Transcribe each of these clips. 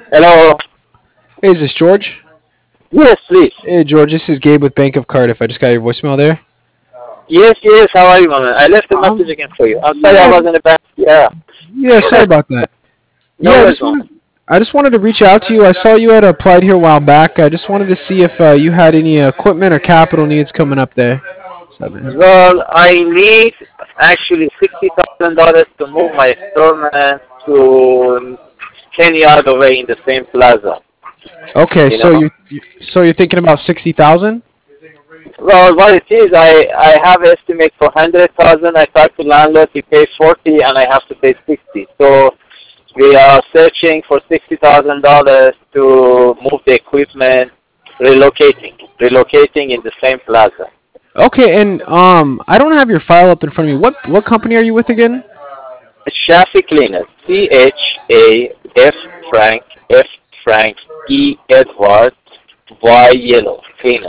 Hello. Hey, is this George? Yes, please. Hey, George, this is Gabe with Bank of Cardiff. I just got your voicemail there. Yes, yes. How are you, man? I left a message Um, again for you. I'm sorry I yeah, was in the back. Yeah. yeah. Sorry about that. No Yeah, worries, man. I just wanted to reach out to you. I saw you had applied here a while back. I just wanted to see if you had any equipment or capital needs coming up there. Seven. Well, I need actually $60,000 to move my store, man, to 10 yards away in the same plaza. Okay, You know. so you're thinking about 60,000? Well, what it is, I have estimate for 100,000. I talked to landlord. He pays 40, and I have to pay 60. So we are searching for $60,000 to move the equipment, relocating in the same plaza. Okay, and I don't have your file up in front of me. What company are you with again? Shafi Cleaner, CHAF Frank, F Frank, E Edward, Y Yellow Cleaner.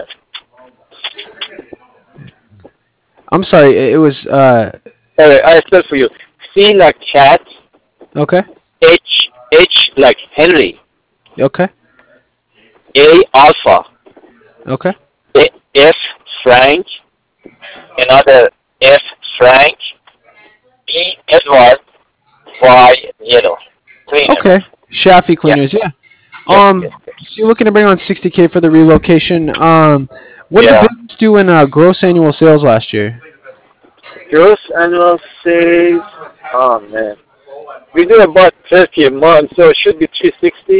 I'm sorry, it was I spell for you. C like cat, okay, H like Henry, okay, A Alpha, okay, F Frank, another F Frank, E Edward, Y Yellow Cleaner. okay. Shafi Yeah. cleaners, yeah. Yes. Yes. Yes. So you're looking to bring on 60K for the relocation. What did the Yeah. business do in gross annual sales last year? Gross annual sales. Oh man. We do about 30 a month, so it should be 360.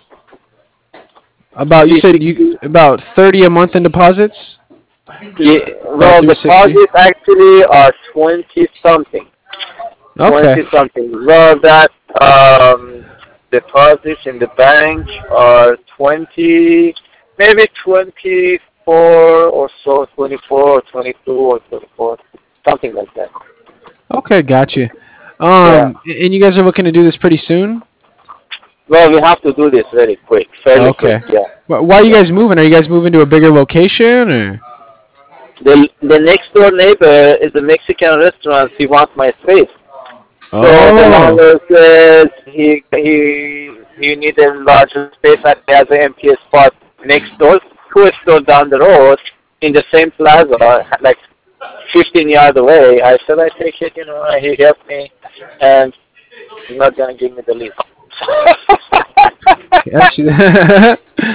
About you said you 360. about 30 a month in deposits. Yeah, About well, 360. deposits actually are 20 something. Okay. 20 something. Well, that deposits in the bank are 20, maybe 24 or so, 24 or 22 or 24, something like that. Okay, gotcha. Yeah. And you guys are looking to do this pretty soon? Well, we have to do this very quick, fairly quick. Okay. Yeah. Why are you Yeah. guys moving? Are you guys moving to a bigger location or? The next door neighbor is a Mexican restaurant. He wants my space. So the Oh. landlord says he needs a larger space and he has an empty spot next door, two stores down the road in the same plaza, like 15 yards away. I said I take it, he helped me and he's not gonna give me the lease. Gotcha.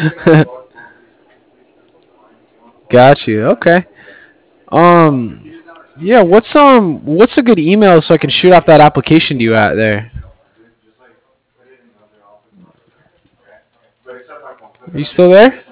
Got you. Okay. Um. Yeah. What's a good email so I can shoot off that application to you out there? Are you still there?